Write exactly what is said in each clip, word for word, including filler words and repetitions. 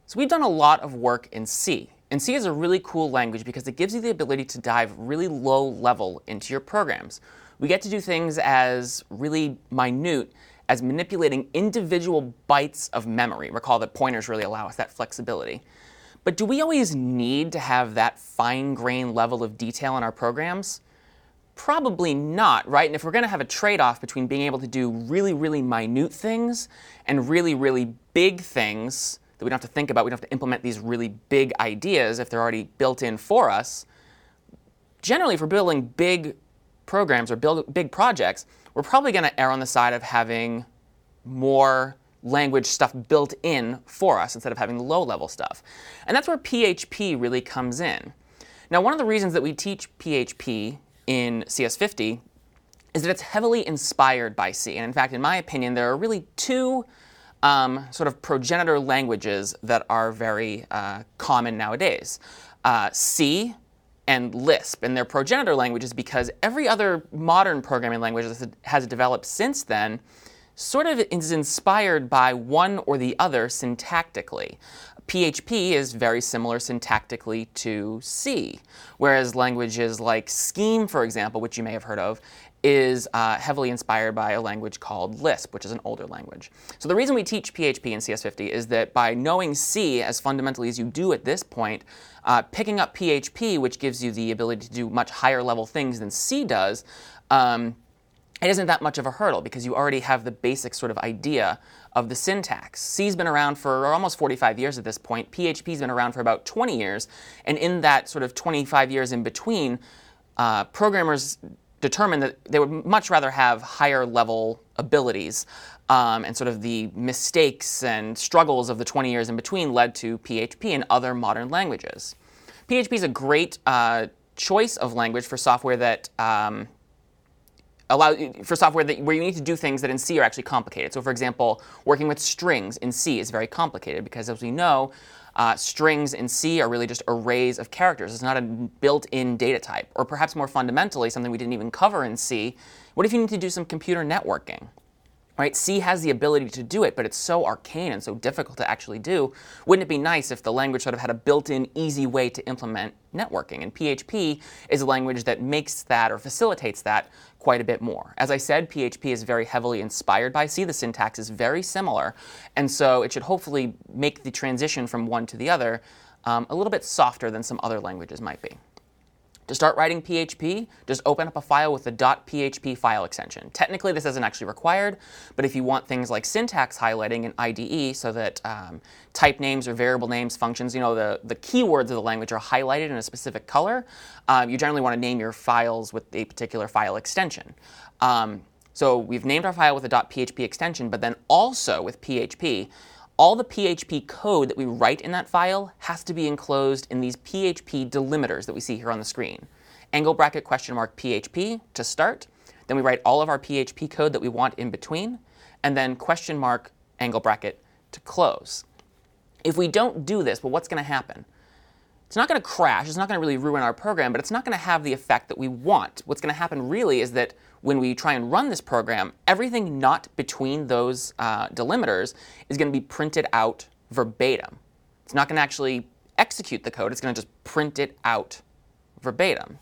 So we've done a lot of work in C. And C is a really cool language because it gives you the ability to dive really low level into your programs. We get to do things as really minute as manipulating individual bytes of memory. Recall that pointers really allow us that flexibility. But do we always need to have that fine-grained level of detail in our programs? Probably not, right? And if we're going to have a trade-off between being able to do really, really minute things and really, really big things that we don't have to think about, we don't have to implement these really big ideas if they're already built in for us, generally if we're building big programs or build big projects, we're probably going to err on the side of having more language stuff built in for us instead of having low-level stuff. And that's where P H P really comes in. Now, one of the reasons that we teach P H P in C S fifty is that it's heavily inspired by C. And in fact, in my opinion, there are really two um, sort of progenitor languages that are very uh, common nowadays. Uh, C and Lisp. And they're progenitor languages because every other modern programming language that has developed since then sort of is inspired by one or the other syntactically. P H P is very similar syntactically to C, whereas languages like Scheme, for example, which you may have heard of, is uh, heavily inspired by a language called Lisp, which is an older language. So the reason we teach P H P in C S fifty is that by knowing C as fundamentally as you do at this point, uh, picking up P H P, which gives you the ability to do much higher level things than C does, um, it isn't that much of a hurdle because you already have the basic sort of idea of the syntax. C's been around for almost forty-five years at this point. P H P's been around for about twenty years. And in that sort of twenty-five years in between, uh, programmers determined that they would much rather have higher level abilities. Um, and sort of the mistakes and struggles of the twenty years in between led to P H P and other modern languages. P H P is a great uh, choice of language for software that um, allow for software that, where you need to do things that in C are actually complicated. So for example, working with strings in C is very complicated because, as we know, uh, strings in C are really just arrays of characters. It's not a built-in data type. Or perhaps more fundamentally, something we didn't even cover in C, what if you need to do some computer networking? Right? C has the ability to do it, but it's so arcane and so difficult to actually do. Wouldn't it be nice if the language sort of had a built-in, easy way to implement networking? And P H P is a language that makes that or facilitates that quite a bit more. As I said, P H P is very heavily inspired by C. The syntax is very similar, and so it should hopefully make the transition from one to the other um, a little bit softer than some other languages might be. To start writing P H P, just open up a file with the .php file extension. Technically, this isn't actually required, but if you want things like syntax highlighting in I D E so that um, type names or variable names, functions, you know, the, the keywords of the language are highlighted in a specific color, um, you generally want to name your files with a particular file extension. Um, so we've named our file with a .php extension, but then also with P H P, all the P H P code that we write in that file has to be enclosed in these P H P delimiters that we see here on the screen. Angle bracket question mark P H P to start. Then we write all of our P H P code that we want in between. And then question mark angle bracket to close. If we don't do this, well, what's going to happen? It's not going to crash. It's not going to really ruin our program, but it's not going to have the effect that we want. What's going to happen really is that when we try and run this program, everything not between those uh, delimiters is going to be printed out verbatim. It's not going to actually execute the code. It's going to just print it out verbatim.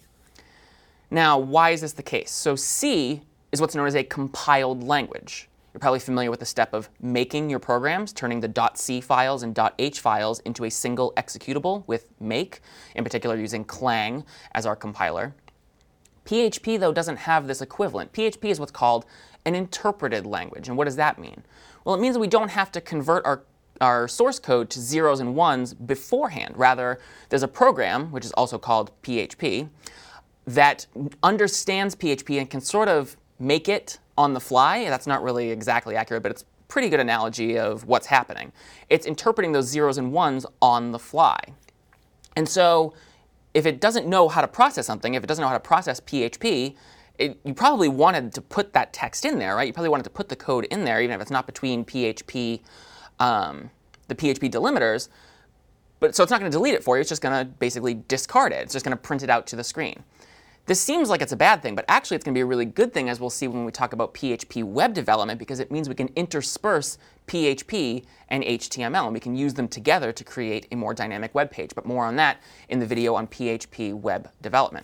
Now, why is this the case? So C is what's known as a compiled language. You're probably familiar with the step of making your programs, turning the .c files and .h files into a single executable with make, in particular using Clang as our compiler. P H P, though, doesn't have this equivalent. P H P is what's called an interpreted language. And what does that mean? Well, it means that we don't have to convert our, our source code to zeros and ones beforehand. Rather, there's a program, which is also called P H P, that understands P H P and can sort of make it on the fly. That's not really exactly accurate, but it's a pretty good analogy of what's happening. It's interpreting those zeros and ones on the fly. And so if it doesn't know how to process something, if it doesn't know how to process P H P, it, you probably wanted to put that text in there, right? You probably wanted to put the code in there, even if it's not between P H P, um, the P H P delimiters. But so it's not going to delete it for you. It's just going to basically discard it. It's just going to print it out to the screen. This seems like it's a bad thing, but actually it's going to be a really good thing, as we'll see when we talk about P H P web development, because it means we can intersperse P H P and H T M L, and we can use them together to create a more dynamic web page. But more on that in the video on P H P web development.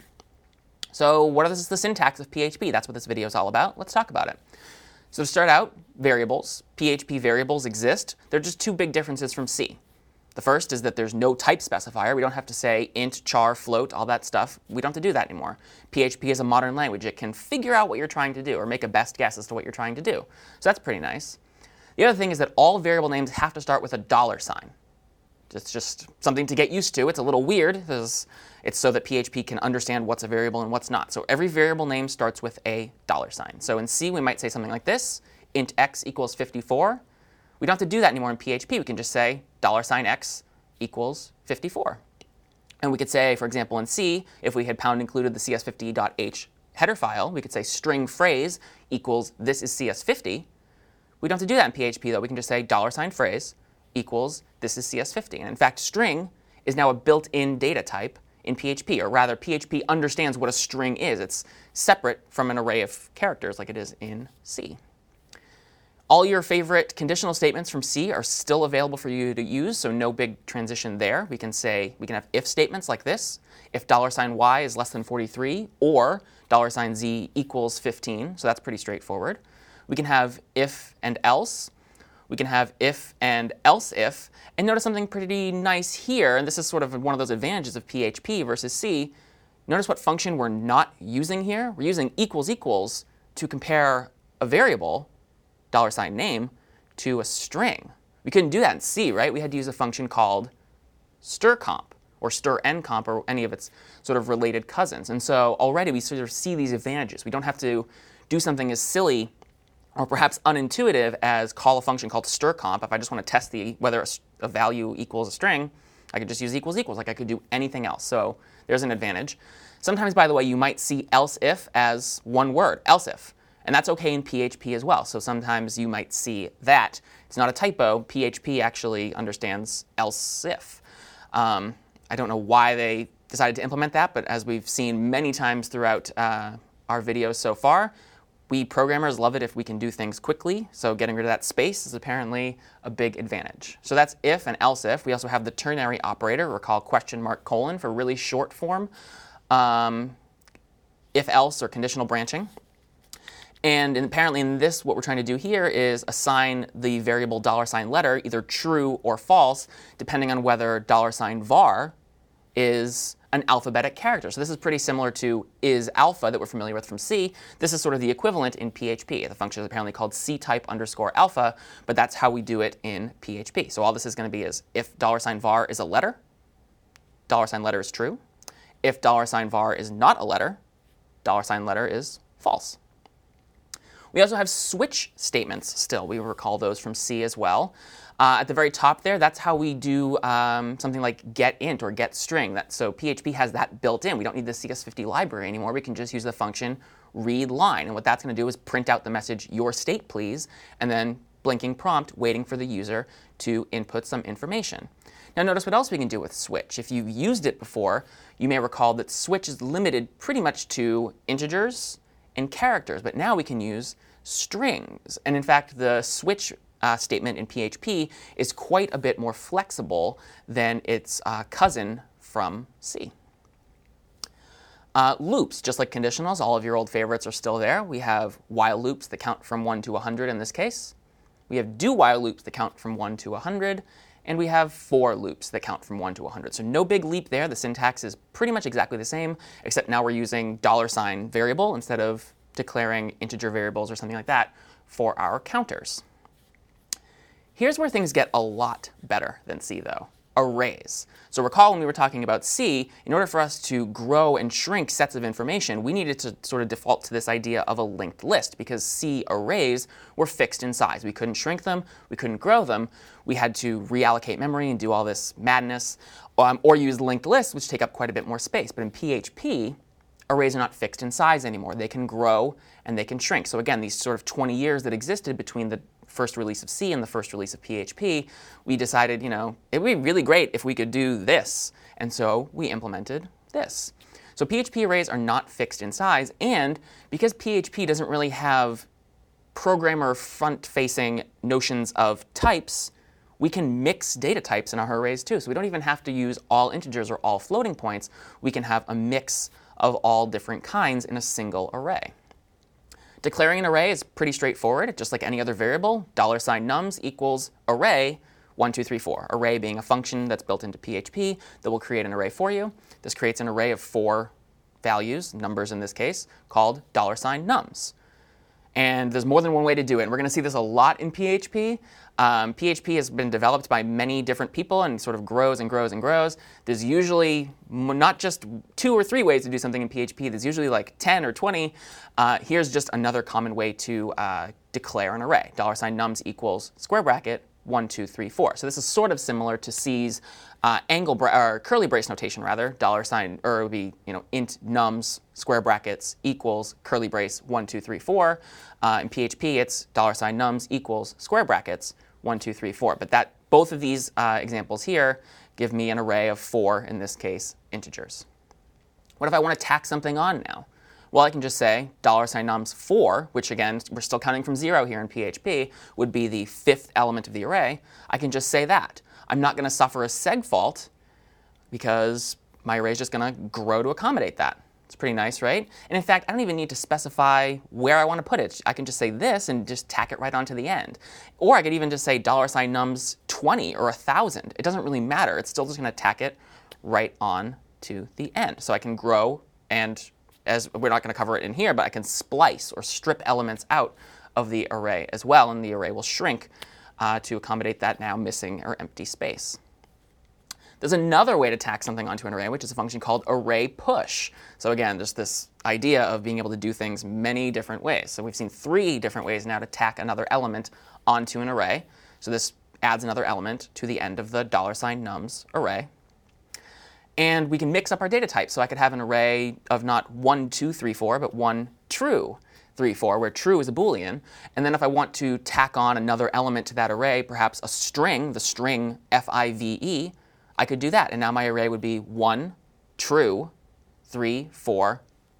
So what is the syntax of P H P? That's what this video is all about. Let's talk about it. So to start out, variables. P H P variables exist. They're just two big differences from C. The first is that there's no type specifier. We don't have to say int, char, float, all that stuff. We don't have to do that anymore. P H P is a modern language. It can figure out what you're trying to do or make a best guess as to what you're trying to do. So that's pretty nice. The other thing is that all variable names have to start with a dollar sign. It's just something to get used to. It's a little weird because it's so that P H P can understand what's a variable and what's not. So every variable name starts with a dollar sign. So in C, we might say something like this, int x equals fifty-four. We don't have to do that anymore in P H P. We can just say dollar sign x equals fifty-four. And we could say, for example, in C, if we had pound included the C S fifty dot h header file, we could say string phrase equals this is C S fifty. We don't have to do that in P H P, though. We can just say dollar sign phrase equals this is C S fifty. And in fact, string is now a built-in data type in P H P, or rather, P H P understands what a string is. It's separate from an array of characters like it is in C. All your favorite conditional statements from C are still available for you to use, so no big transition there. We can say, we can have if statements like this, if dollar sign y is less than forty-three, or dollar sign z equals fifteen, so that's pretty straightforward. We can have if and else. We can have if and else if. And notice something pretty nice here, and this is sort of one of those advantages of P H P versus C. Notice what function we're not using here. We're using equals equals to compare a variable, dollar sign name, to a string. We couldn't do that in C, right? We had to use a function called strcomp or strncomp or any of its sort of related cousins. And so already we sort of see these advantages. We don't have to do something as silly or perhaps unintuitive as call a function called strcomp. If I just want to test the whether a, a value equals a string, I could just use equals equals like I could do anything else. So there's an advantage. Sometimes, by the way, you might see else if as one word, else if. And that's OK in P H P as well. So sometimes you might see that. It's not a typo. P H P actually understands else if. Um, I don't know why they decided to implement that, but as we've seen many times throughout uh, our videos so far, we programmers love it if we can do things quickly. So getting rid of that space is apparently a big advantage. So that's if and else if. We also have the ternary operator, recall question mark colon for really short form, um, if else or conditional branching. And in, apparently in this, what we're trying to do here is assign the variable dollar sign letter either true or false, depending on whether dollar sign var is an alphabetic character. So this is pretty similar to is alpha that we're familiar with from C. This is sort of the equivalent in P H P. The function is apparently called ctype underscore alpha, but that's how we do it in P H P. So all this is going to be is if dollar sign var is a letter, dollar sign letter is true. If dollar sign var is not a letter, dollar sign letter is false. We also have switch statements still. We recall those from C as well. Uh, at the very top there, that's how we do um, something like get int or get string. That, so P H P has that built in. We don't need the C S fifty library anymore. We can just use the function read line. And what that's going to do is print out the message your state please, and then blinking prompt waiting for the user to input some information. Now notice what else we can do with switch. If you've used it before, you may recall that switch is limited pretty much to integers and characters, but now we can use strings. And in fact, the switch uh, statement in P H P is quite a bit more flexible than its uh, cousin from C. Uh, loops, just like conditionals, all of your old favorites are still there. We have while loops that count from one to one hundred in this case. We have do while loops that count from one to one hundred. And we have for loops that count from one to one hundred. So no big leap there. The syntax is pretty much exactly the same, except now we're using dollar sign variable instead of declaring integer variables or something like that for our counters. Here's where things get a lot better than C, though. Arrays. So recall when we were talking about C, in order for us to grow and shrink sets of information, we needed to sort of default to this idea of a linked list because C arrays were fixed in size. We couldn't shrink them, we couldn't grow them. We had to reallocate memory and do all this madness, um, or use linked lists, which take up quite a bit more space. But in P H P, arrays are not fixed in size anymore. They can grow and they can shrink. So again, these sort of twenty years that existed between the first release of C and the first release of P H P, we decided, you know, it would be really great if we could do this. And so we implemented this. So P H P arrays are not fixed in size, and because P H P doesn't really have programmer front-facing notions of types, we can mix data types in our arrays too. So we don't even have to use all integers or all floating points. We can have a mix of all different kinds in a single array. Declaring an array is pretty straightforward. Just like any other variable, dollar sign nums equals array one, two, three, four. Array being a function that's built into P H P that will create an array for you. This creates an array of four values, numbers in this case, called dollar sign nums. And there's more than one way to do it. And we're going to see this a lot in P H P. Um, P H P has been developed by many different people and sort of grows and grows and grows. There's usually not just two or three ways to do something in P H P. There's usually like ten or twenty. Uh, here's just another common way to uh, declare an array. Dollar sign nums equals square bracket one, two, three, four. So this is sort of similar to C's uh, angle bra or curly brace notation rather. Dollar sign, or it would be you know int nums square brackets equals curly brace one, two, three, four. Uh, in P H P, it's dollar sign nums equals square brackets one, two, three, four. But that both of these uh, examples here give me an array of four, in this case, integers. What if I want to tack something on now? Well, I can just say dollar sign nums four, which again, we're still counting from zero here in P H P, would be the fifth element of the array. I can just say that. I'm not going to suffer a seg fault because my array is just going to grow to accommodate that. It's pretty nice, right? And in fact, I don't even need to specify where I want to put it. I can just say this and just tack it right onto the end. Or I could even just say dollar sign nums twenty or one thousand. It doesn't really matter. It's still just going to tack it right on to the end. So I can grow, and as we're not going to cover it in here, but I can splice or strip elements out of the array as well, and the array will shrink uh, to accommodate that now missing or empty space. There's another way to tack something onto an array, which is a function called array push. So again, there's this idea of being able to do things many different ways. So we've seen three different ways now to tack another element onto an array. So this adds another element to the end of the dollar sign nums array. And we can mix up our data types. So I could have an array of not one, two, three, four, but one true three, four, where true is a Boolean. And then if I want to tack on another element to that array, perhaps a string, the string F I V E, I could do that. And now my array would be one, true, three, four,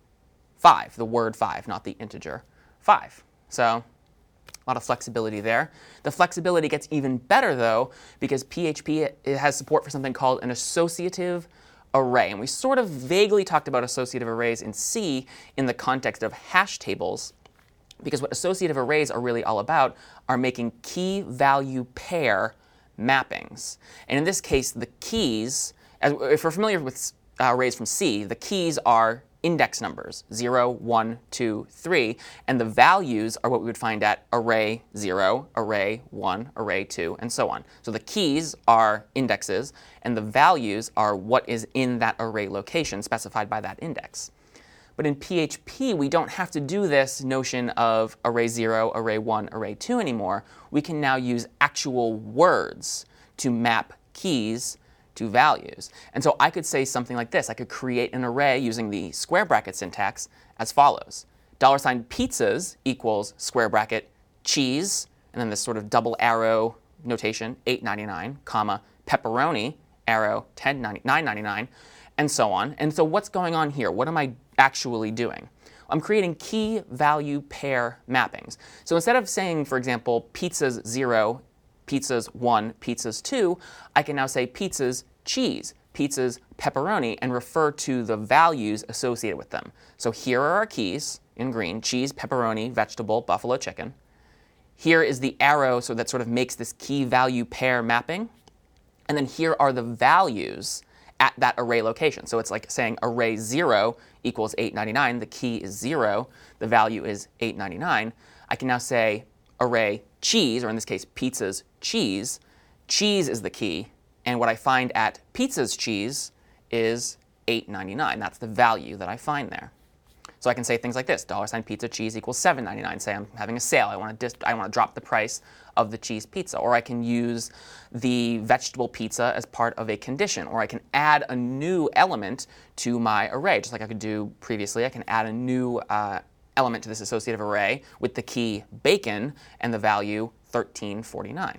five. The word five, not the integer five. So a lot of flexibility there. The flexibility gets even better, though, because P H P it has support for something called an associative array. And we sort of vaguely talked about associative arrays in C in the context of hash tables, because what associative arrays are really all about are making key-value pair mappings. And in this case, the keys, as, if we're familiar with uh, arrays from C, the keys are index numbers, zero, one, two, three, and the values are what we would find at array zero, array one, array two, and so on. So the keys are indexes, and the values are what is in that array location specified by that index. But in P H P, we don't have to do this notion of array zero, array one, array two anymore. We can now use actual words to map keys to values. And so I could say something like this. I could create an array using the square bracket syntax as follows. Dollar sign pizzas equals square bracket cheese, and then this sort of double arrow notation, eight ninety-nine, comma, pepperoni, arrow, nine ninety-nine, and so on. And so what's going on here? What am I actually doing? I'm creating key value pair mappings. So instead of saying, for example, pizzas zero, pizzas one, pizzas two, I can now say pizzas cheese, pizzas pepperoni, and refer to the values associated with them. So here are our keys in green, cheese, pepperoni, vegetable, buffalo chicken. Here is the arrow, so that sort of makes this key value pair mapping. And then here are the values at that array location. So it's like saying array zero equals eight ninety-nine. The key is zero. The value is eight ninety-nine. I can now say array cheese, or in this case, pizzas cheese. Cheese is the key. And what I find at pizzas cheese is eight ninety-nine. That's the value that I find there. So I can say things like this. Dollar sign pizza cheese equals seven ninety-nine. Say I'm having a sale. I want to dis I want to drop the price of the cheese pizza. Or I can use the vegetable pizza as part of a condition. Or I can add a new element to my array, just like I could do previously. I can add a new uh, element to this associative array with the key bacon and the value thirteen forty-nine.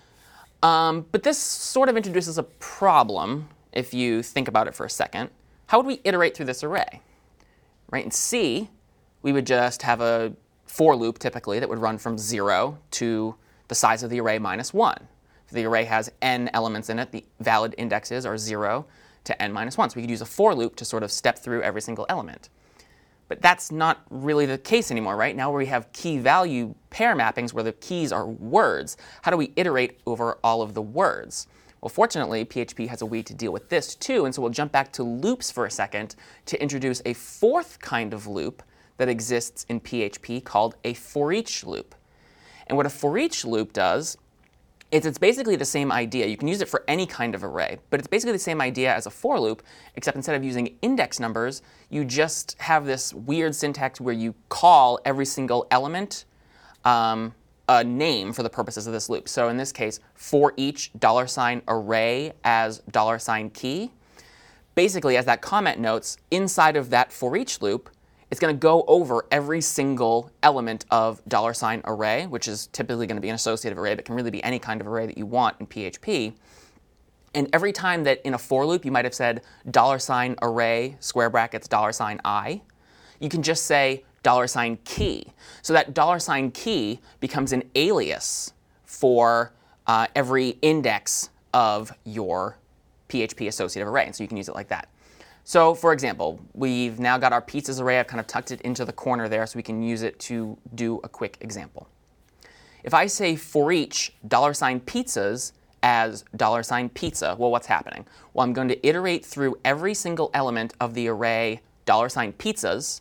Um, but this sort of introduces a problem if you think about it for a second. how would we iterate through this array? Right? In C, we would just have a for loop typically that would run from zero to the size of the array minus one. If the array has n elements in it, the valid indexes are zero to n minus one. So we could use a for loop to sort of step through every single element. But that's not really the case anymore, right? Now we have key-value pair mappings where the keys are words. How do we iterate over all of the words? Well, fortunately, P H P has a way to deal with this too, and so we'll jump back to loops for a second to introduce a fourth kind of loop that exists in P H P called a for each loop. And what a for each loop does is it's basically the same idea. You can use it for any kind of array, but it's basically the same idea as a for loop, except instead of using index numbers, you just have this weird syntax where you call every single element um, a name for the purposes of this loop. So in this case, for each dollar sign array as dollar sign key. Basically, as that comment notes, inside of that for each loop, it's going to go over every single element of dollar sign array, which is typically going to be an associative array, but can really be any kind of array that you want in P H P. And every time that in a for loop you might have said dollar sign array square brackets dollar sign I, you can just say dollar sign key. So that dollar sign key becomes an alias for uh, every index of your P H P associative array. And so you can use it like that. So for example, we've now got our pizzas array. I've kind of tucked it into the corner there so we can use it to do a quick example. If I say for each dollar sign pizzas as dollar sign pizza, well, what's happening? Well, I'm going to iterate through every single element of the array dollar sign pizzas.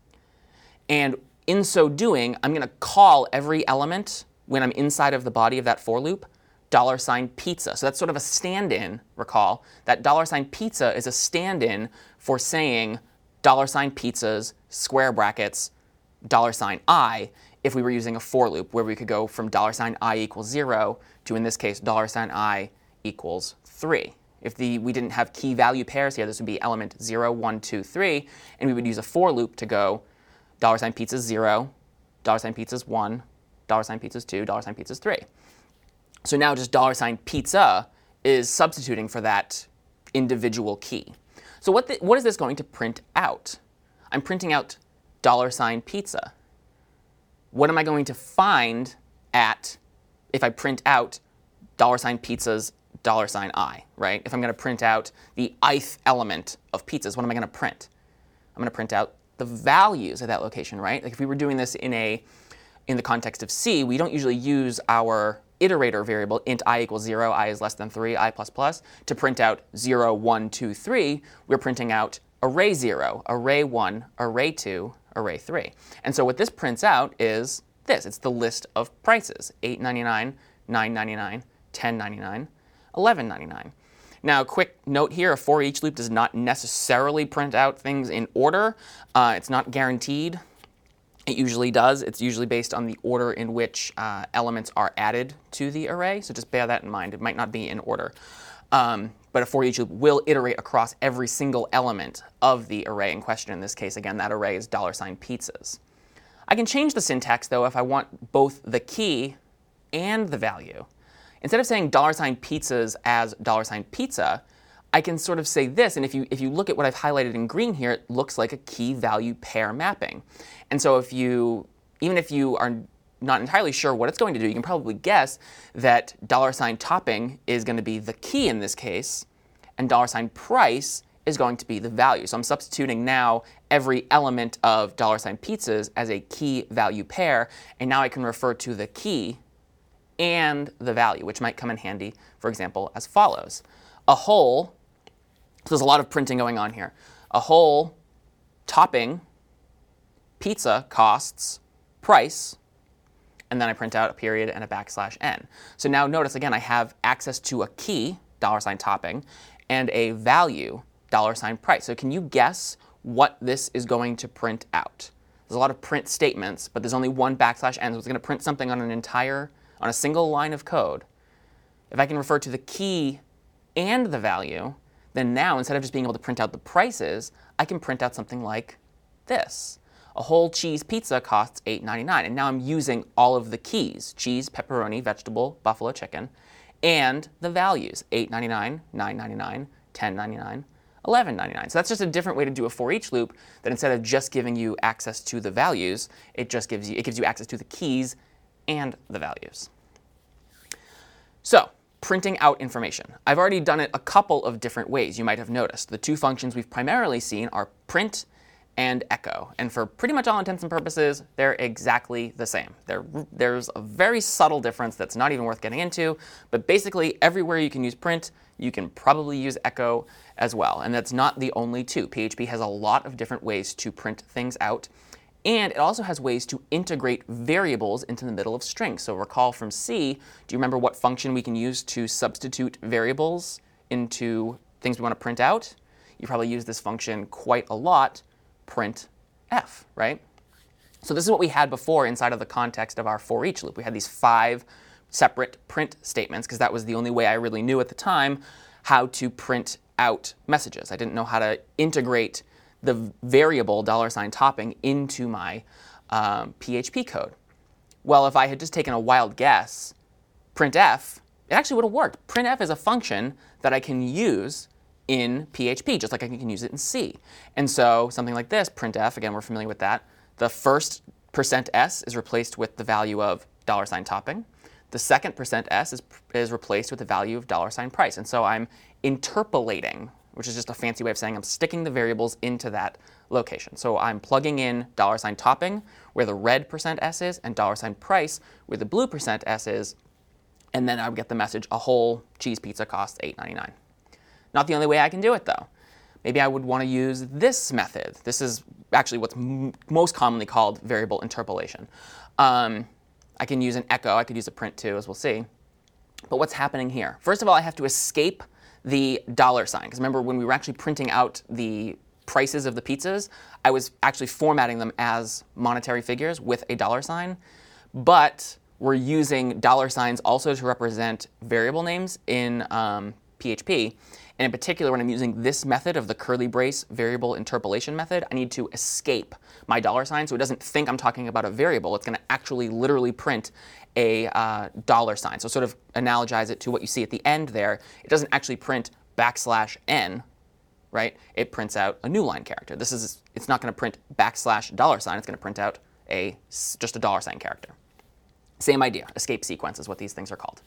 And in so doing, I'm going to call every element when I'm inside of the body of that for loop dollar sign pizza. So that's sort of a stand-in, recall. That dollar sign pizza is a stand-in for saying dollar sign pizzas, square brackets, dollar sign I, if we were using a for loop where we could go from dollar sign I equals zero to, in this case, dollar sign I equals three. If the, we didn't have key value pairs here, this would be element zero, one, two, three, and we would use a for loop to go dollar sign pizzas zero, dollar sign pizzas one, dollar sign pizzas two, dollar sign pizzas three. So now just dollar sign pizza is substituting for that individual key. So what, the, what is this going to print out? I'm printing out dollar sign pizza. What am I going to find at if I print out dollar sign pizzas dollar sign I, right? If I'm going to print out the ith element of pizzas, what am I going to print? I'm going to print out the values of that location, right? Like if we were doing this in a in the context of C, we don't usually use our iterator variable int I equals zero, I is less than three, I plus plus, to print out zero, one, two, three. We're printing out array zero, array one, array two, array three. And so what this prints out is this. It's the list of prices, eight ninety-nine, nine ninety-nine, ten ninety-nine, eleven ninety-nine. Now, a quick note here, a for each loop does not necessarily print out things in order. Uh, it's not guaranteed. It usually does. It's usually based on the order in which uh, elements are added to the array. So just bear that in mind. It might not be in order. Um, but a for each loop will iterate across every single element of the array in question. In this case, again, that array is dollar sign pizzas. I can change the syntax, though, if I want both the key and the value. Instead of saying dollar sign pizzas as dollar sign pizza, I can sort of say this, and if you if you look at what I've highlighted in green here, it looks like a key value pair mapping. And so if you, even if you are not entirely sure what it's going to do, you can probably guess that dollar sign topping is going to be the key in this case, and dollar sign price is going to be the value. So I'm substituting now every element of dollar sign pizzas as a key value pair, and now I can refer to the key and the value, which might come in handy, for example, as follows. A whole, so there's a lot of printing going on here. A whole topping pizza costs price, and then I print out a period and a backslash n. So now notice again, I have access to a key, dollar sign topping, and a value, dollar sign price. So can you guess what this is going to print out? There's a lot of print statements, but there's only one backslash n, so it's going to print something on an entire, on a single line of code. If I can refer to the key and the value, then now instead of just being able to print out the prices, I can print out something like this. A whole cheese pizza costs eight ninety-nine, and now I'm using all of the keys, cheese, pepperoni, vegetable, buffalo chicken, and the values, eight ninety-nine, nine ninety-nine, ten ninety-nine, eleven ninety-nine. So that's just a different way to do a for each loop, that instead of just giving you access to the values, it just gives you, it gives you access to the keys and the values. So printing out information. I've already done it a couple of different ways, you might have noticed. The two functions we've primarily seen are print and echo. And for pretty much all intents and purposes, they're exactly the same. There, there's a very subtle difference that's not even worth getting into, but basically everywhere you can use print, you can probably use echo as well. And that's not the only two. P H P has a lot of different ways to print things out. And it also has ways to integrate variables into the middle of strings. So recall from C, do you remember what function we can use to substitute variables into things we want to print out? You probably use this function quite a lot, printf, right? So this is what we had before inside of the context of our for each loop. We had these five separate print statements, because that was the only way I really knew at the time how to print out messages. I didn't know how to integrate the variable dollar sign topping into my um, P H P code. Well, if I had just taken a wild guess, printf, it actually would have worked. Printf is a function that I can use in P H P, just like I can use it in C. And so something like this, printf, again, we're familiar with that. The first percent %s is replaced with the value of dollar sign topping. The second percent %s is, is replaced with the value of dollar sign price. And so I'm interpolating, which is just a fancy way of saying I'm sticking the variables into that location. So I'm plugging in dollar sign topping where the red percent %s is, and dollar sign price where the blue percent %s is, and then I would get the message, a whole cheese pizza costs eight ninety-nine. Not the only way I can do it, though. Maybe I would want to use this method. This is actually what's m most commonly called variable interpolation. Um, I can use an echo. I could use a print too, as we'll see. But what's happening here? First of all, I have to escape the dollar sign. Because remember, when we were actually printing out the prices of the pizzas, I was actually formatting them as monetary figures with a dollar sign. But we're using dollar signs also to represent variable names in um, P H P. And in particular, when I'm using this method of the curly brace variable interpolation method, I need to escape my dollar sign so it doesn't think I'm talking about a variable. It's going to actually literally print a uh, dollar sign. So sort of analogize it to what you see at the end there. It doesn't actually print backslash n, right? It prints out a new line character. This is, it's not going to print backslash dollar sign. It's going to print out a, just a dollar sign character. Same idea. Escape sequence is what these things are called.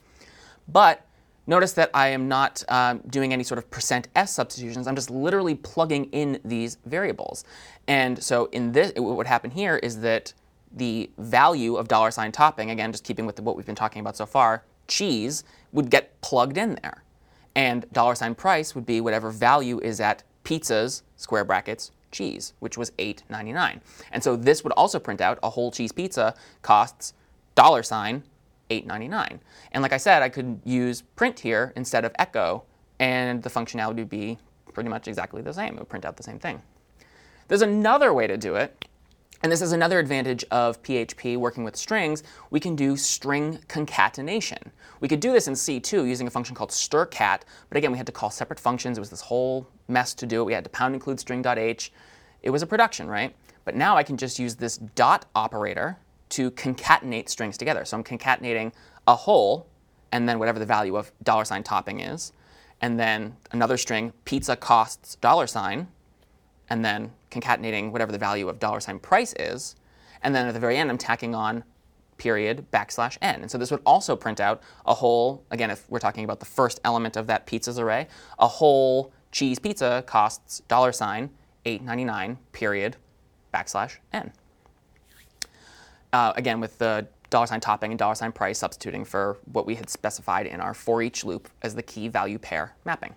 But notice that I am not um, doing any sort of percent %s substitutions. I'm just literally plugging in these variables. And so in this, what would happen here is that the value of dollar sign topping, again, just keeping with the, what we've been talking about so far, cheese, would get plugged in there. And dollar sign price would be whatever value is at pizzas, square brackets, cheese, which was eight ninety-nine. And so this would also print out a whole cheese pizza costs dollar sign eight ninety-nine. And like I said, I could use print here instead of echo, and the functionality would be pretty much exactly the same. It would print out the same thing. There's another way to do it, and this is another advantage of P H P working with strings. We can do string concatenation. We could do this in C too using a function called strcat, but again, we had to call separate functions. It was this whole mess to do it. We had to pound include string.h. It was a production, right? But now I can just use this dot operator to concatenate strings together. So I'm concatenating a whole, and then whatever the value of dollar sign topping is, and then another string, pizza costs dollar sign, and then concatenating whatever the value of dollar sign price is, and then at the very end I'm tacking on period backslash n. And so this would also print out a whole, again, if we're talking about the first element of that pizzas array, a whole cheese pizza costs dollar sign eight ninety-nine period backslash n. Uh, again, with the dollar sign topping and dollar sign price substituting for what we had specified in our for each loop as the key value pair mapping.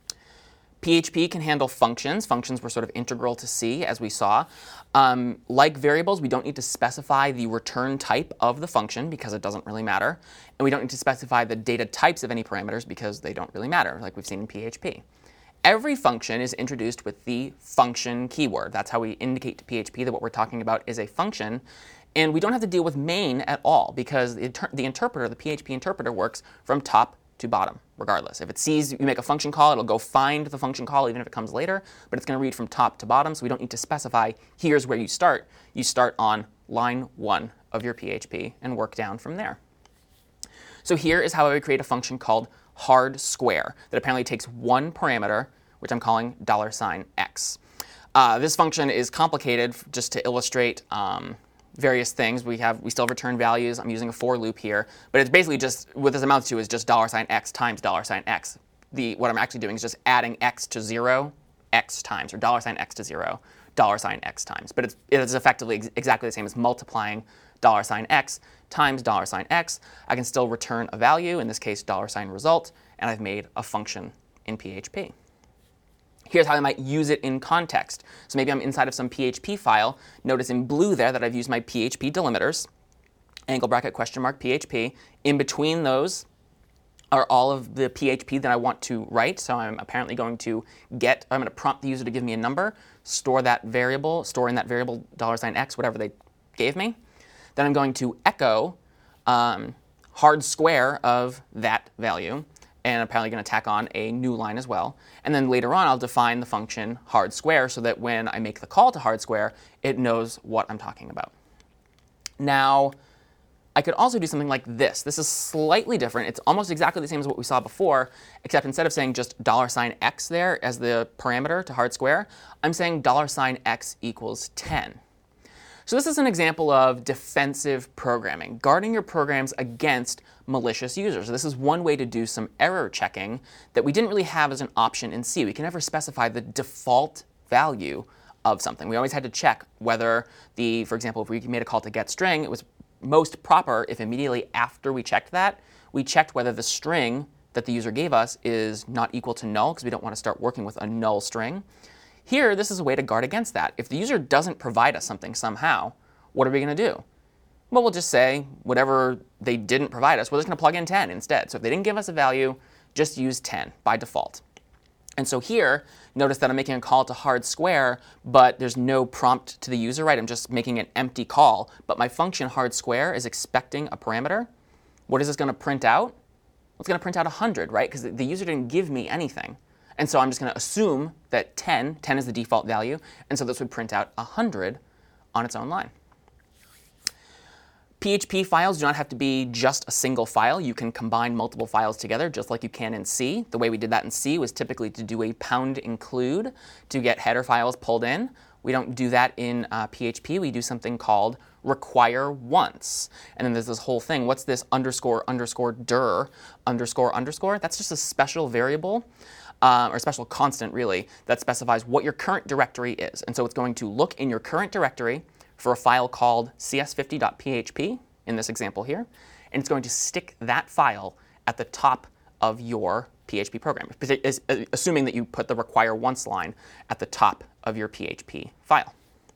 P H P can handle functions. Functions were sort of integral to C, as we saw. Um, like variables, we don't need to specify the return type of the function because it doesn't really matter. And we don't need to specify the data types of any parameters because they don't really matter, like we've seen in P H P. Every function is introduced with the function keyword. That's how we indicate to P H P that what we're talking about is a function. And we don't have to deal with main at all because the, inter the interpreter, the P H P interpreter, works from top to bottom, regardless. If it sees you make a function call, it'll go find the function call even if it comes later, but it's going to read from top to bottom, so we don't need to specify here's where you start. You start on line one of your P H P and work down from there. So here is how I would create a function called hard square that apparently takes one parameter, which I'm calling dollar sign $x. Uh, this function is complicated just to illustrate um, various things. We have we still have return values. I'm using a for loop here, but it's basically just what this amounts to is just dollar sign $x times dollar sign $x. The what I'm actually doing is just adding x to zero x times, or dollar sign $x to zero dollar sign $x times. But it's it is effectively ex exactly the same as multiplying dollar sign $x times dollar sign $x. I can still return a value, in this case dollar sign result, and I've made a function in P H P. Here's how I might use it in context. So maybe I'm inside of some P H P file. Notice in blue there that I've used my P H P delimiters, angle bracket question mark P H P. In between those are all of the P H P that I want to write. So I'm apparently going to get, I'm going to prompt the user to give me a number, store that variable, store in that variable dollar sign $x, whatever they gave me. Then I'm going to echo um, hard square of that value. And I'm apparently going to tack on a new line as well. And then later on, I'll define the function hard square so that when I make the call to hard square, it knows what I'm talking about. Now, I could also do something like this. This is slightly different. It's almost exactly the same as what we saw before, except instead of saying just dollar sign $x there as the parameter to hard square, I'm saying dollar sign $x equals ten. So this is an example of defensive programming, guarding your programs against malicious users. So this is one way to do some error checking that we didn't really have as an option in C. We can never specify the default value of something. We always had to check whether the, for example, if we made a call to getString, it was most proper if immediately after we checked that, we checked whether the string that the user gave us is not equal to null, because we don't want to start working with a null string. Here, this is a way to guard against that. If the user doesn't provide us something somehow, what are we going to do? Well, we'll just say whatever they didn't provide us, we're just going to plug in ten instead. So if they didn't give us a value, just use ten by default. And so here, notice that I'm making a call to hard square, but there's no prompt to the user, right? I'm just making an empty call. But my function hard square is expecting a parameter. What is this going to print out? Well, it's going to print out one hundred, right? Because the user didn't give me anything. And so I'm just going to assume that ten, ten is the default value, and so this would print out one hundred on its own line. P H P files do not have to be just a single file. You can combine multiple files together just like you can in C. The way we did that in C was typically to do a pound include to get header files pulled in. We don't do that in uh, P H P. We do something called require once. And then there's this whole thing. What's this underscore underscore dir underscore underscore? That's just a special variable. Um, or special constant, really, that specifies what your current directory is. And so it's going to look in your current directory for a file called c s fifty dot p h p, in this example here, and it's going to stick that file at the top of your P H P program, assuming that you put the require once line at the top of your P H P file.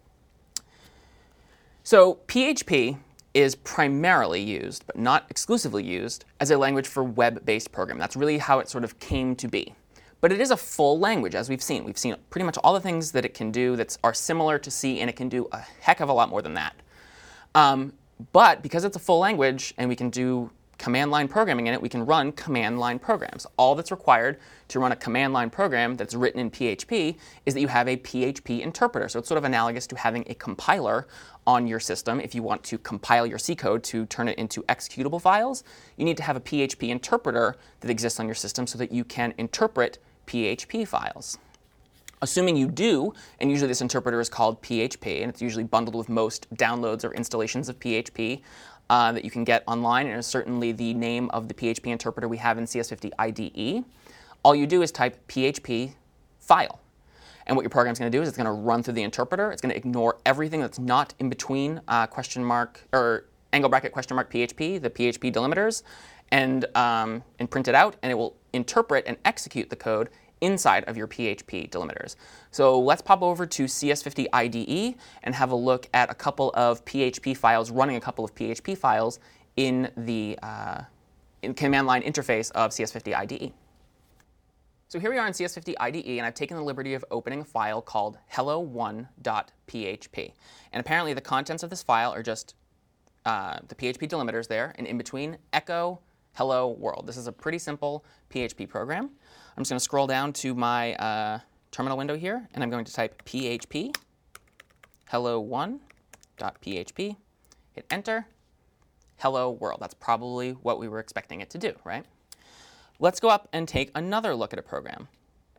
So P H P is primarily used, but not exclusively used, as a language for web-based programming. That's really how it sort of came to be. But it is a full language, as we've seen. We've seen pretty much all the things that it can do that are similar to C, and it can do a heck of a lot more than that. Um, but because it's a full language and we can do command line programming in it, we can run command line programs. All that's required to run a command line program that's written in P H P is that you have a P H P interpreter. So it's sort of analogous to having a compiler on your system. If you want to compile your C code to turn it into executable files, you need to have a P H P interpreter that exists on your system so that you can interpret P H P files. Assuming you do, and usually this interpreter is called P H P, and it's usually bundled with most downloads or installations of P H P uh, that you can get online, and it's certainly the name of the P H P interpreter we have in C S fifty I D E. All you do is type P H P file. And what your program's going to do is it's going to run through the interpreter. It's going to ignore everything that's not in between uh, question mark or angle bracket question mark P H P, the P H P delimiters, and, um, and print it out, and it will interpret and execute the code inside of your P H P delimiters. So let's pop over to C S fifty I D E and have a look at a couple of P H P files, running a couple of P H P files in the uh, in command line interface of C S fifty I D E. So here we are in C S fifty I D E, and I've taken the liberty of opening a file called hello one dot P H P. And apparently the contents of this file are just uh, the P H P delimiters there, and in between, echo hello world. This is a pretty simple P H P program. I'm just going to scroll down to my uh, terminal window here, and I'm going to type P H P hello one dot P H P, hit enter, hello world. That's probably what we were expecting it to do, right? Let's go up and take another look at a program.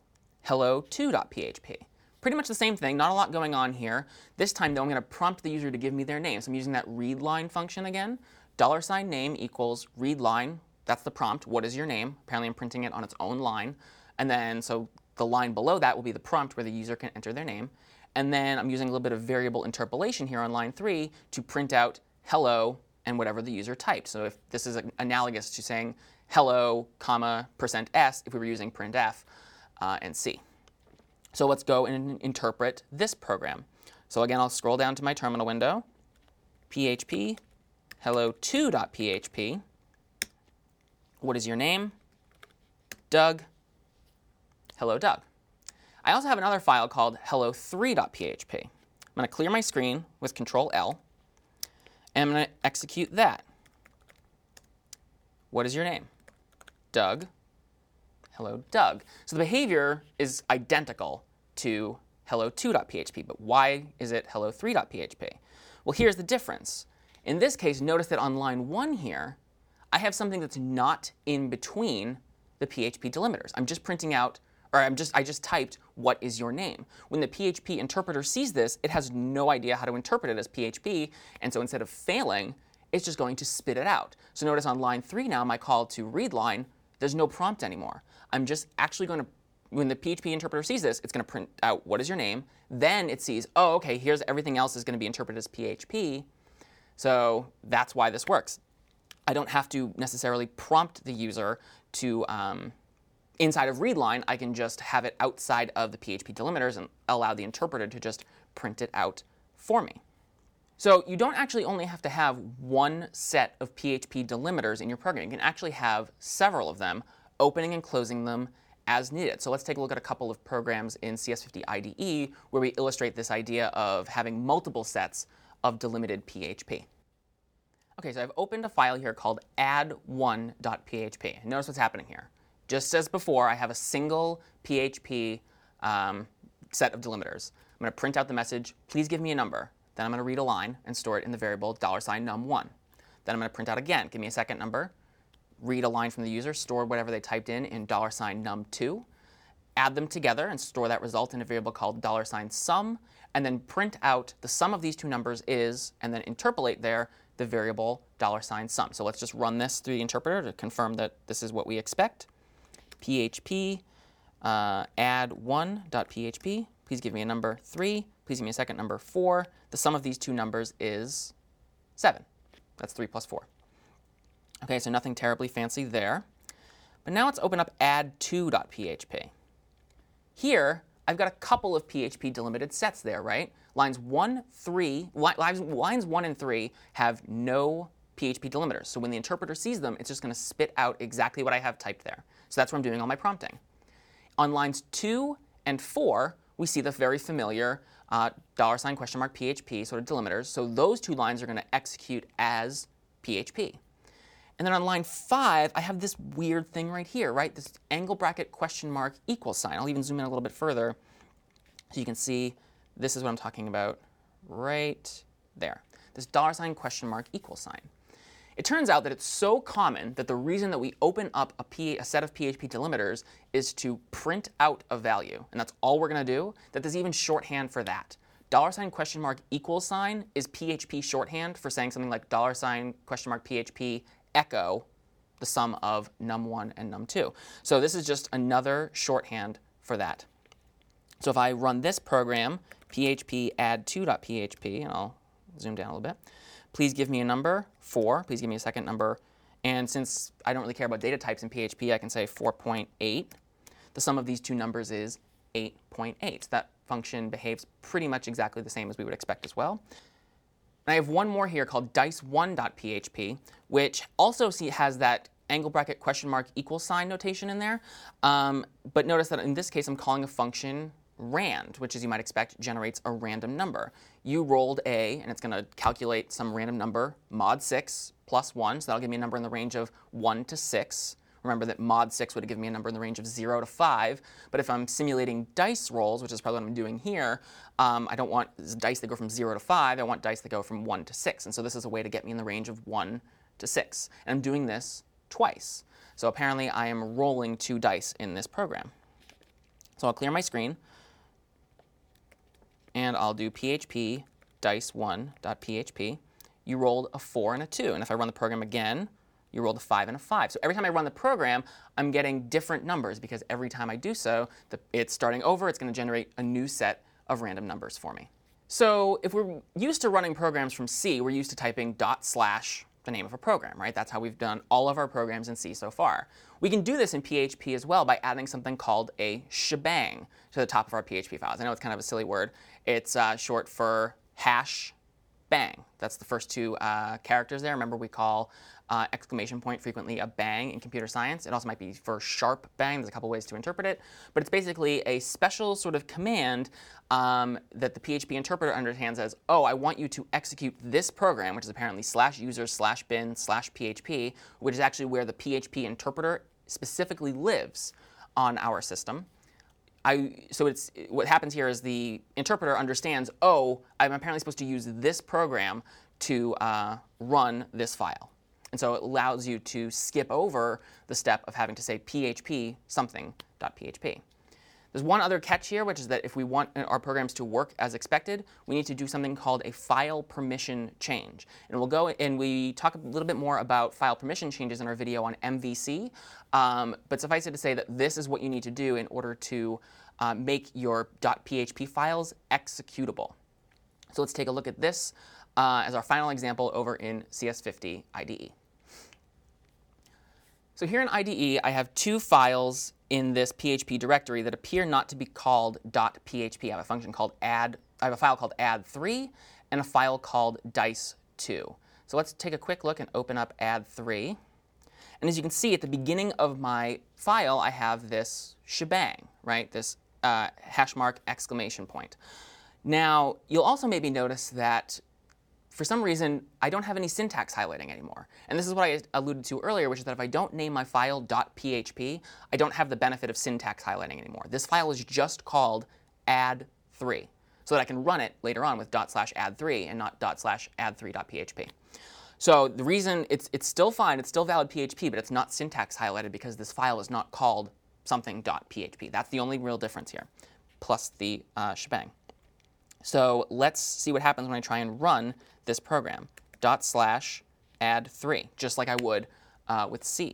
hello two.php. Pretty much the same thing, not a lot going on here. This time, though, I'm going to prompt the user to give me their name. So I'm using that readLine function again. Dollar sign name equals readLine. That's the prompt. What is your name? Apparently, I'm printing it on its own line. And then, so the line below that will be the prompt where the user can enter their name. And then I'm using a little bit of variable interpolation here on line three to print out hello and whatever the user typed. So if this is analogous to saying hello, comma, percent s if we were using printf uh, and C. So let's go and interpret this program. So again, I'll scroll down to my terminal window, php hello two.php. What is your name? Doug. Hello, Doug. I also have another file called hello three.php. I'm going to clear my screen with control L, and I'm going to execute that. What is your name? Doug. Hello, Doug. So the behavior is identical to hello two.php, but why is it hello three.php? Well, here's the difference. In this case, notice that on line one here, I have something that's not in between the P H P delimiters. I'm just printing out, or I'm just, I just typed, what is your name? When the P H P interpreter sees this, it has no idea how to interpret it as P H P, and so instead of failing, it's just going to spit it out. So notice on line three now, my call to readLine, there's no prompt anymore. I'm just actually going to, when the P H P interpreter sees this, it's going to print out what is your name. Then it sees, oh, OK, here's everything else is going to be interpreted as P H P. So that's why this works. I don't have to necessarily prompt the user to, um, inside of readLine, I can just have it outside of the P H P delimiters and allow the interpreter to just print it out for me. So you don't actually only have to have one set of P H P delimiters in your program. You can actually have several of them, opening and closing them as needed. So let's take a look at a couple of programs in C S fifty I D E where we illustrate this idea of having multiple sets of delimited P H P. OK, so I've opened a file here called add one.php. Notice what's happening here. Just as before, I have a single P H P um, set of delimiters. I'm going to print out the message, please give me a number. Then I'm going to read a line and store it in the variable dollar sign num one. Then I'm going to print out again, give me a second number, read a line from the user, store whatever they typed in in dollar sign num two, add them together and store that result in a variable called dollar sign sum, and then print out the sum of these two numbers is, and then interpolate there the variable dollar sign sum. So let's just run this through the interpreter to confirm that this is what we expect. php uh, add one.php. Please give me a number three. Please give me a second number four. The sum of these two numbers is seven. That's three plus four. OK, so nothing terribly fancy there. But now let's open up add two.php. Here, I've got a couple of P H P delimited sets there, right? Lines one, three, lines, lines one and three have no P H P delimiters. So when the interpreter sees them, it's just going to spit out exactly what I have typed there. So that's where I'm doing all my prompting. On lines two and four, we see the very familiar uh, dollar sign question mark P H P sort of delimiters. So those two lines are going to execute as P H P. And then on line five, I have this weird thing right here, right? This angle bracket question mark equal sign. I'll even zoom in a little bit further so you can see this is what I'm talking about right there. This dollar sign question mark equal sign. It turns out that it's so common that the reason that we open up a, P, a set of P H P delimiters is to print out a value. And that's all we're going to do, that there's even shorthand for that. Dollar sign question mark equal sign is P H P shorthand for saying something like dollar sign question mark P H P echo the sum of num one and num two. So this is just another shorthand for that. So if I run this program, php add two.php, and I'll zoom down a little bit, please give me a number, four. Please give me a second number. And since I don't really care about data types in P H P, I can say four point eight. The sum of these two numbers is eight point eight. So that function behaves pretty much exactly the same as we would expect as well. And I have one more here called dice one.php, which also see, has that angle bracket question mark equal sign notation in there. Um, but notice that in this case, I'm calling a function rand, which, as you might expect, generates a random number. You rolled A, and it's going to calculate some random number, mod six plus one. So that'll give me a number in the range of one to six. Remember that mod six would have given me a number in the range of zero to five. But if I'm simulating dice rolls, which is probably what I'm doing here, um, I don't want dice that go from zero to five. I want dice that go from one to six. And so this is a way to get me in the range of one to six. And I'm doing this twice. So apparently I am rolling two dice in this program. So I'll clear my screen, and I'll do P H P dice one.php. You rolled a four and a two. And if I run the program again, you rolled a five and a five. So every time I run the program, I'm getting different numbers because every time I do so, the, it's starting over. It's going to generate a new set of random numbers for me. So if we're used to running programs from C, we're used to typing dot slash the name of a program, right? That's how we've done all of our programs in C so far. We can do this in P H P as well by adding something called a shebang to the top of our P H P files. I know it's kind of a silly word. It's uh, short for hash bang. That's the first two uh, characters there. Remember, we call uh, exclamation point frequently a bang in computer science. It also might be for sharp bang. There's a couple ways to interpret it. But it's basically a special sort of command um, that the P H P interpreter understands as, oh, I want you to execute this program, which is apparently slash users slash bin slash php, which is actually where the P H P interpreter specifically lives on our system. I, so it's, what happens here is the interpreter understands, oh, I'm apparently supposed to use this program to uh, run this file. And so it allows you to skip over the step of having to say php something.php. There's one other catch here, which is that if we want our programs to work as expected, we need to do something called a file permission change. And we'll go and we talk a little bit more about file permission changes in our video on M V C. Um, but suffice it to say that this is what you need to do in order to uh, make your .php files executable. So let's take a look at this uh, as our final example over in C S fifty I D E. So here in I D E, I have two files in this P H P directory that appear not to be called .php. I have a function called add, I have a file called add three and a file called dice two. So let's take a quick look and open up add three. And as you can see, at the beginning of my file, I have this shebang, right? This uh, hash mark exclamation point. Now, you'll also maybe notice that for some reason, I don't have any syntax highlighting anymore. And this is what I alluded to earlier, which is that if I don't name my file .php, I don't have the benefit of syntax highlighting anymore. This file is just called add three, so that I can run it later on with dot slash add three and not dot slash add three.php. So the reason it's, it's still fine, it's still valid P H P, but it's not syntax highlighted because this file is not called something.php. That's the only real difference here, plus the uh, shebang. So let's see what happens when I try and run this program, dot slash add three, just like I would uh, with C.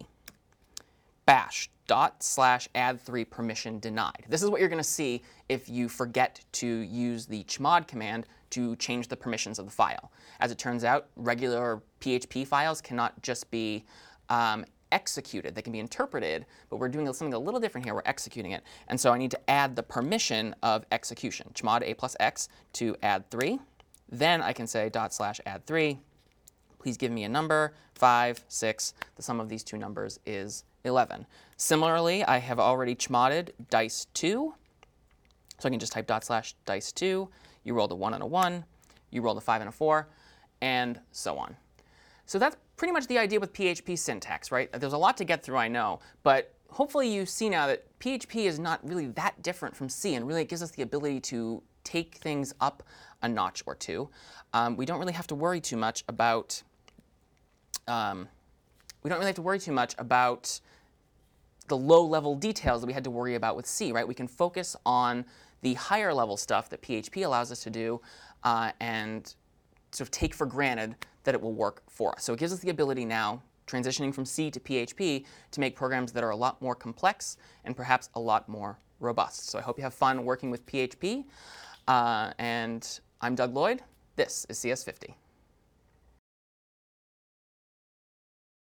Bash, dot slash add three permission denied. This is what you're going to see if you forget to use the chmod command to change the permissions of the file. As it turns out, regular P H P files cannot just be um, executed. They can be interpreted, but we're doing something a little different here. We're executing it. And so I need to add the permission of execution, chmod a plus x to add three. Then I can say dot slash add three. Please give me a number, five, six. The sum of these two numbers is eleven. Similarly, I have already chmodded dice two. So I can just type dot slash dice two. You rolled a one and a one. You rolled a five and a four, and so on. So that's pretty much the idea with P H P syntax, right? There's a lot to get through, I know, but hopefully you see now that P H P is not really that different from C, and really it gives us the ability to take things up a notch or two. Um, we don't really have to worry too much about um, we don't really have to worry too much about the low-level details that we had to worry about with C, right? We can focus on the higher-level stuff that P H P allows us to do uh, and sort of take for granted that it will work for us. So it gives us the ability now, transitioning from C to P H P, to make programs that are a lot more complex and perhaps a lot more robust. So I hope you have fun working with P H P. Uh, and I'm Doug Lloyd. This is C S fifty.